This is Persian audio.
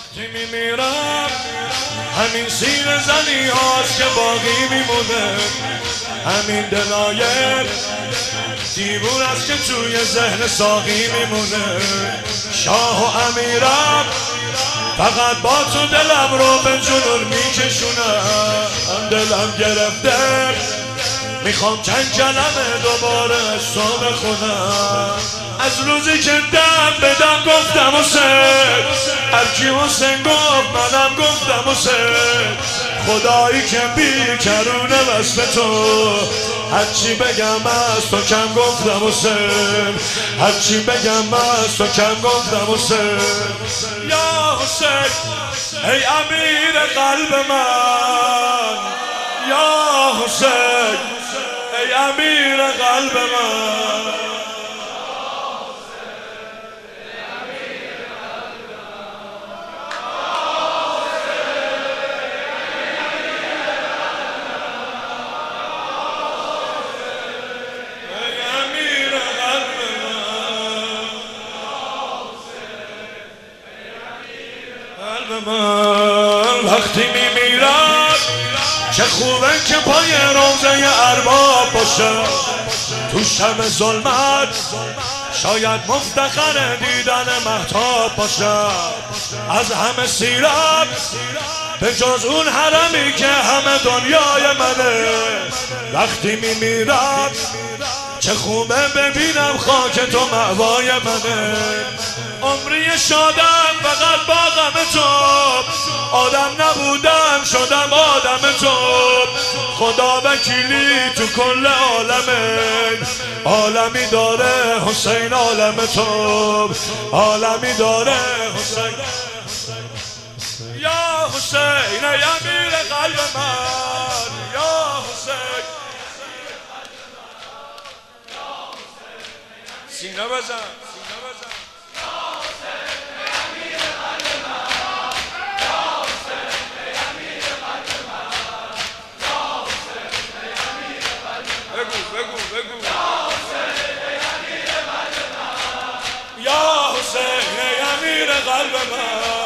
وقتی میمیرم همین سیر زنی هاست که باقی میمونه، همین دلایل دیوون است که توی ذهن ساقی میمونه. شاه و امیرم فقط با تو دلم رو به جنون میکشونم، دلم گرفته میخوام چند کلمه دوباره از تو بخونم. از روزی که دم به دم گفتم حسین، هرکی حسین گفت منم گفتم حسین. خدایی که بیکرونه وصف تو، هرچی بگم از تو کم گفتم حسین، هرچی بگم از تو کم گفتم حسین. یا حسین ای امیر قلب من، یا حسین ای امیر قلب من. وقتی میمیرم چه خوبه که پای روضه ارباب باشم، تو شب ظلمت شاید مفتخر دیدن مهتاب باشم. از همه سیرم به جز اون حرمی که همه دنیای منه. وقتی میمیرم چه خوبه ببینم خاک تو مأوای منه. عمری شادم فقط با غم تو، آدم نبودم شدم آدم تو. خدا وکیلی تو کل عالمه، عالمی داره حسین عالم تو، عالمی داره حسین. یا حسین ای امیر قلب من، یا حسین. سینه بزن بگو. یا حسین ای امیر قلب من.